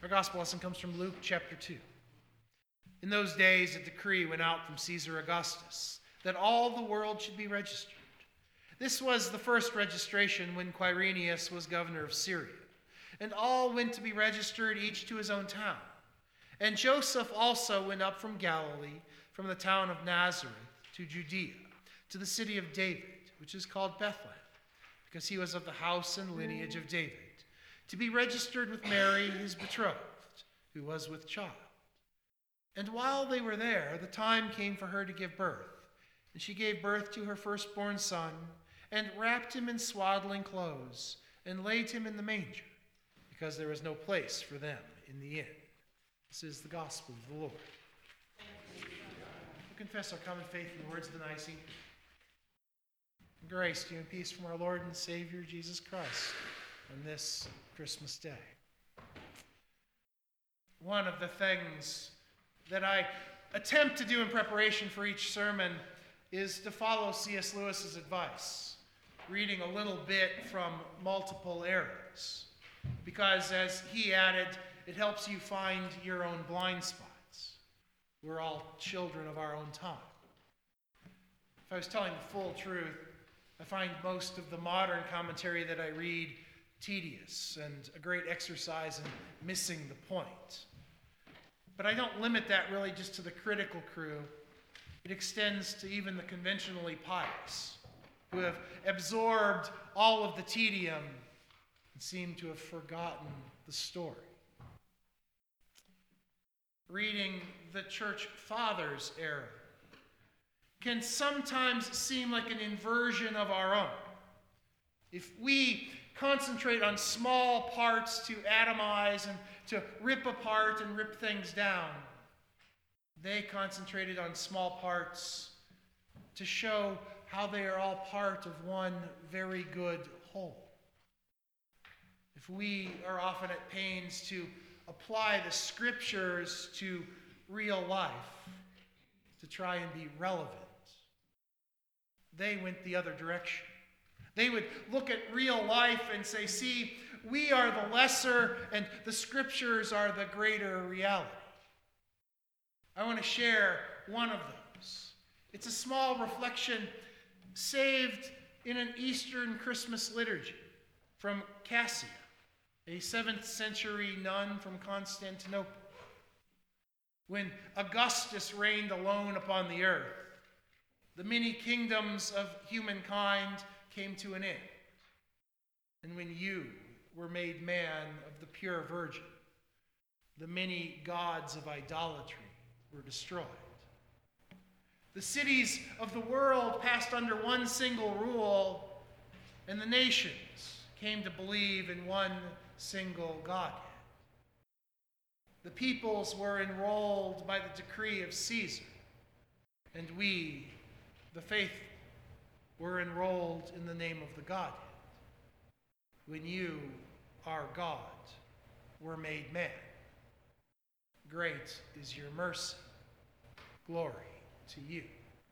Our gospel lesson comes from Luke chapter 2. In those days, a decree went out from Caesar Augustus that all the world should be registered. This was the first registration when Quirinius was governor of Syria. And all went to be registered, each to his own town. And Joseph also went up from Galilee, from the town of Nazareth to Judea, to the city of David, which is called Bethlehem, because he was of the house and lineage of David, to be registered with Mary, his betrothed, who was with child. And while they were there, the time came for her to give birth. And she gave birth to her firstborn son, and wrapped him in swaddling clothes, and laid him in the manger, because there was no place for them in the inn. This is the gospel of the Lord. We confess our common faith in the words of the Nicene. Grace to you and peace from our Lord and Savior, Jesus Christ, on this Christmas day. One of the things that I attempt to do in preparation for each sermon is to follow C.S. Lewis's advice, reading a little bit from multiple eras. Because as he added, it helps you find your own blind spots. We're all children of our own time. If I was telling the full truth, I find most of the modern commentary that I read tedious and a great exercise in missing the point. But I don't limit that really just to the critical crew. It extends to even the conventionally pious, who have absorbed all of the tedium and seem to have forgotten the story. Reading the church fathers era can sometimes seem like an inversion of our own. If we concentrate on small parts to atomize and to rip apart and rip things down, they concentrated on small parts to show how they are all part of one very good whole. If we are often at pains to apply the scriptures to real life, to try and be relevant, they went the other direction. They would look at real life and say, see, we are the lesser and the scriptures are the greater reality. I want to share one of those. It's a small reflection saved in an Eastern Christmas liturgy from Cassia, a 7th century nun from Constantinople. When Augustus reigned alone upon the earth, the many kingdoms of humankind came to an end. And when you were made man of the pure virgin, the many gods of idolatry were destroyed. The cities of the world passed under one single rule, and the nations came to believe in one single Godhead. The peoples were enrolled by the decree of Caesar, and we, the faithful, were enrolled in the name of the Godhead. When you, our God, were made man, great is your mercy. Glory to you.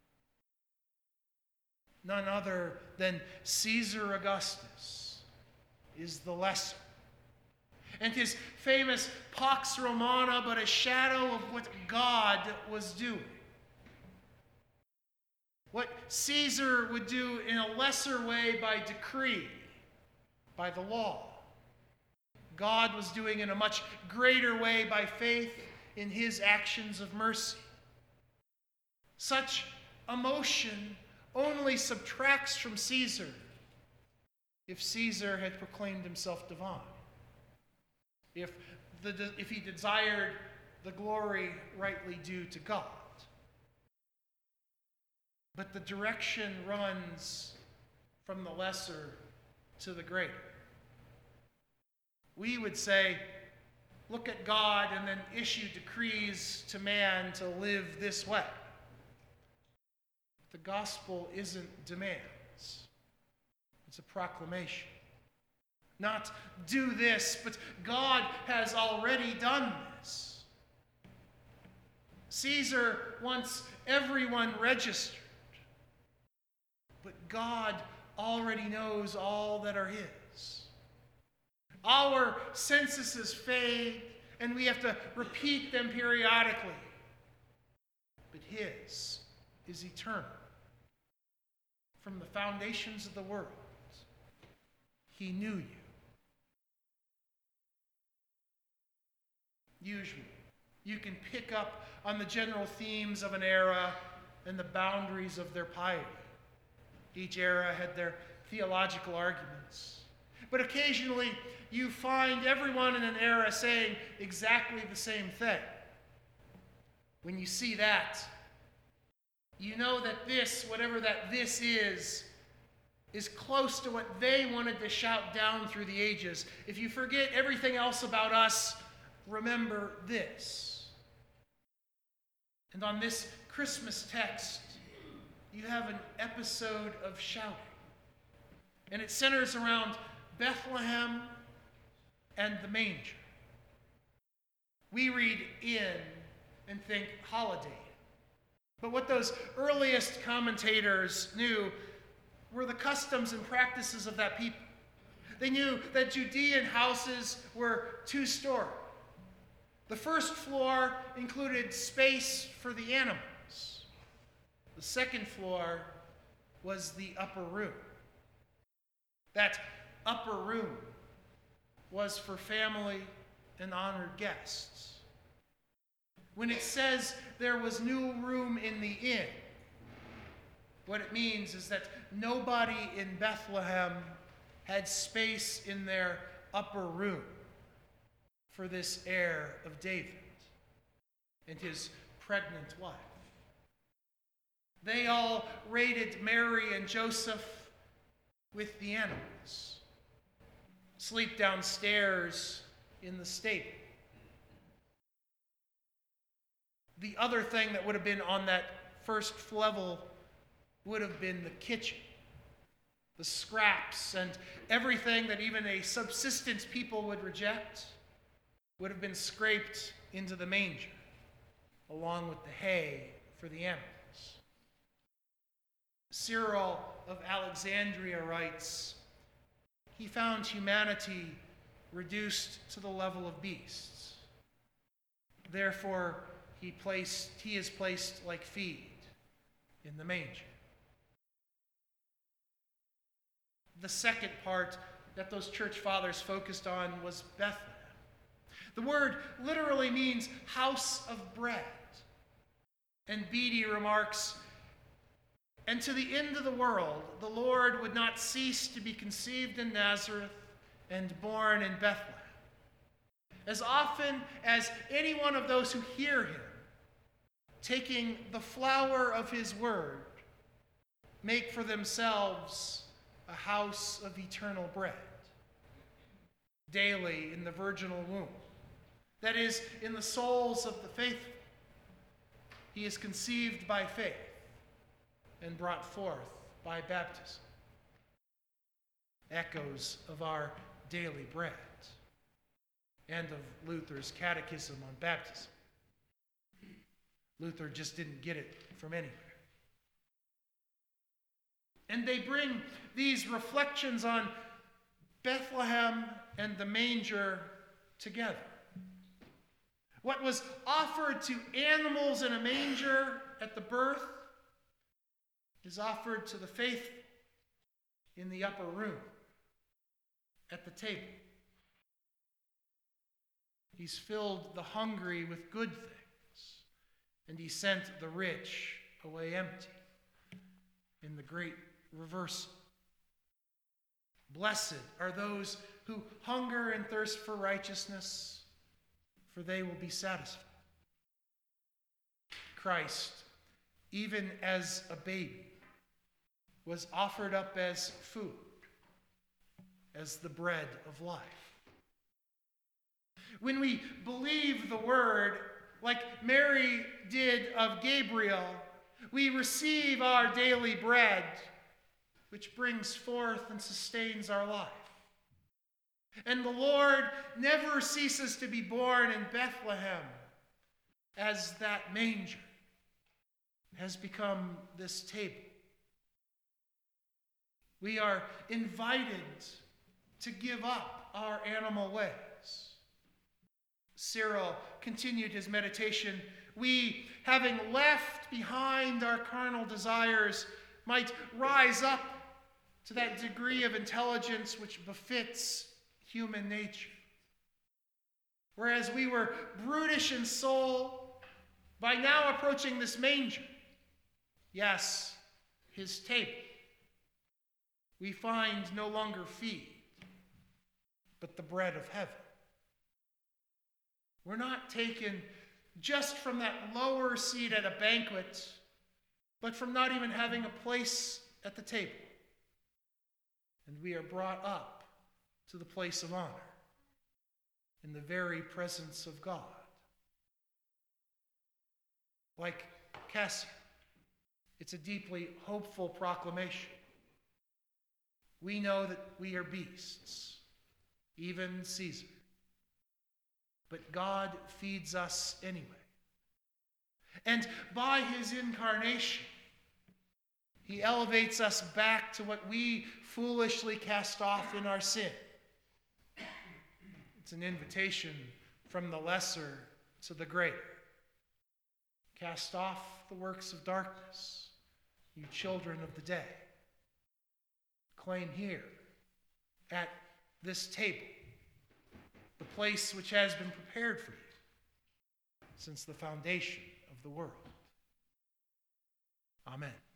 None other than Caesar Augustus is the lesser. And his famous Pax Romana, but a shadow of what God was doing. What Caesar would do in a lesser way by decree, by the law, God was doing in a much greater way by faith in his actions of mercy. Such emotion only subtracts from Caesar if Caesar had proclaimed himself divine. If he desired the glory rightly due to God. But the direction runs from the lesser to the greater. We would say, look at God and then issue decrees to man to live this way. The gospel isn't demands. It's a proclamation. Not do this, but God has already done this. Caesar wants everyone registered, but God already knows all that are his. Our censuses fade, and we have to repeat them periodically. But his is eternal. From the foundations of the world, he knew you. Usually, you can pick up on the general themes of an era and the boundaries of their piety. Each era had their theological arguments. But occasionally, you find everyone in an era saying exactly the same thing. When you see that, you know that this, whatever that this is close to what they wanted to shout down through the ages. If you forget everything else about us, remember this. And on this Christmas text, you have an episode of shouting. And it centers around Bethlehem and the manger. We read in and think holiday. But what those earliest commentators knew were the customs and practices of that people. They knew that Judean houses were two-story. The first floor included space for the animals. The second floor was the upper room. That upper room was for family and honored guests. When it says there was no room in the inn, what it means is that nobody in Bethlehem had space in their upper room for this heir of David and his pregnant wife. They all raided Mary and Joseph with the animals. Sleep downstairs in the stable. The other thing that would have been on that first level would have been the kitchen. The scraps and everything that even a subsistence people would reject would have been scraped into the manger, along with the hay for the animals. Cyril of Alexandria writes, he found humanity reduced to the level of beasts. Therefore, he is placed like feed in the manger. The second part that those church fathers focused on was Bethlehem. The word literally means house of bread. And Beatty remarks, and to the end of the world, the Lord would not cease to be conceived in Nazareth and born in Bethlehem. As often as any one of those who hear him, taking the flour of his word, make for themselves a house of eternal bread, daily in the virginal womb, that is, in the souls of the faithful, he is conceived by faith and brought forth by baptism. Echoes of our daily bread and of Luther's catechism on baptism. Luther just didn't get it from anywhere. And they bring these reflections on Bethlehem and the manger together. What was offered to animals in a manger at the birth is offered to the faithful in the upper room at the table. He's filled the hungry with good things, and he sent the rich away empty in the great reversal. Blessed are those who hunger and thirst for righteousness, for they will be satisfied. Christ, even as a baby, was offered up as food, as the bread of life. When we believe the word, like Mary did of Gabriel, we receive our daily bread, which brings forth and sustains our life. And the Lord never ceases to be born in Bethlehem, as that manger has become this table. We are invited to give up our animal ways. Cyril continued his meditation. We, having left behind our carnal desires, might rise up to that degree of intelligence which befits human nature. Whereas we were brutish in soul, by now approaching this manger, yes, his table, we find no longer feed, but the bread of heaven. We're not taken just from that lower seat at a banquet, but from not even having a place at the table. And we are brought up to the place of honor in the very presence of God. Like Cassian, it's a deeply hopeful proclamation. We know that we are beasts, even Caesar. But God feeds us anyway. And by his incarnation, he elevates us back to what we foolishly cast off in our sin. It's an invitation from the lesser to the greater. Cast off the works of darkness, you children of the day. Claim here, at this table, the place which has been prepared for you since the foundation of the world. Amen.